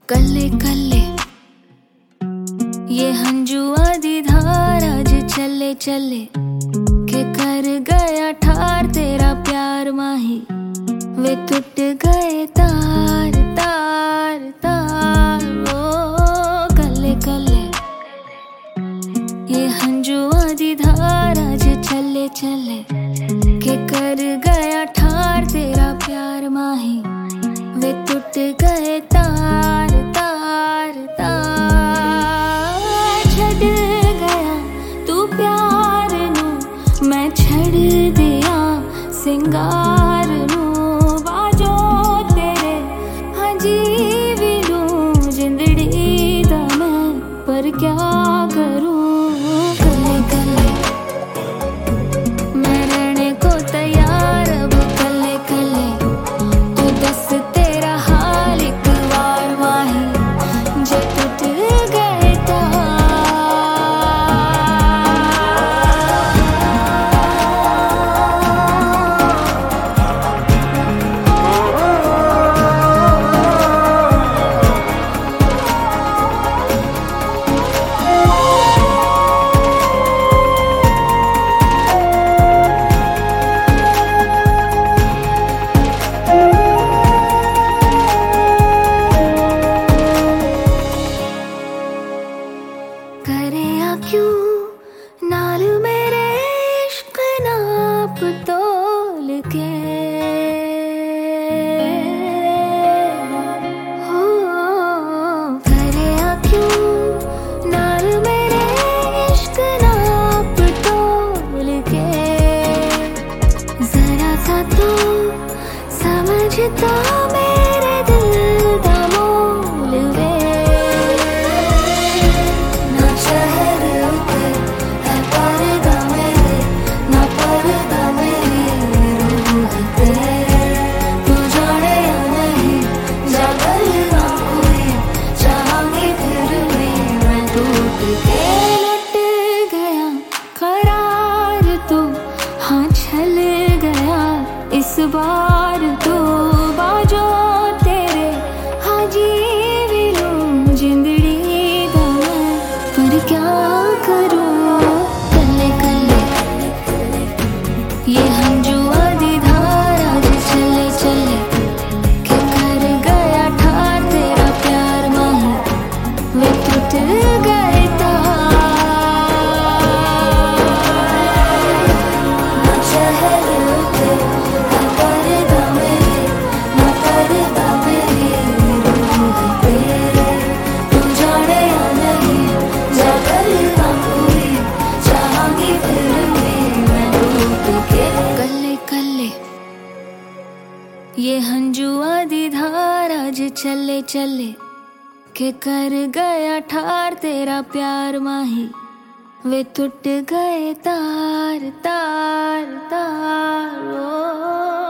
कल्ले कल्ले ये हंजुआ दी धार आज चले चले के कर गया ठार तेरा प्यार माही वे टूट गए तार तार तार ओ कल्ले कल्ले ये हंजुआ दी धार आज चले चले के कर गया ठार तेरा प्यार माही वे टूट गए तार तार तार छड़ गया तू प्यार नू मैं छड़ दिया सिंगार नू बाजो तेरे हजी भी लूं जिंदड़ी दा मैं पर क्या करूं कल्ले कल्ले मैं रहने को तैयार अब कल्ले कल्ले तू दस तेरा हाल एक बार माही जे टूट गए तार करे या क्यों नाल मेरे इश्क नाप तोल के हो करे या क्यों नाल मेरे इश्क नाप तोल के जरा सा तो समझता मेरे दिल दा मोल वे इस बार तो बाजो तेरे हाजी भी लूं जिंदड़ी दा मैं पर क्या करूं कल्ले कल्ले ये हंजुआ दी धार आज चले चले के कर गया ठार तेरा प्यार माही वे टूट गए तार ये हंजुआ दी धार आज चले चले के कर गया ठार तेरा प्यार माही वे टूट गए तार तार तार ओ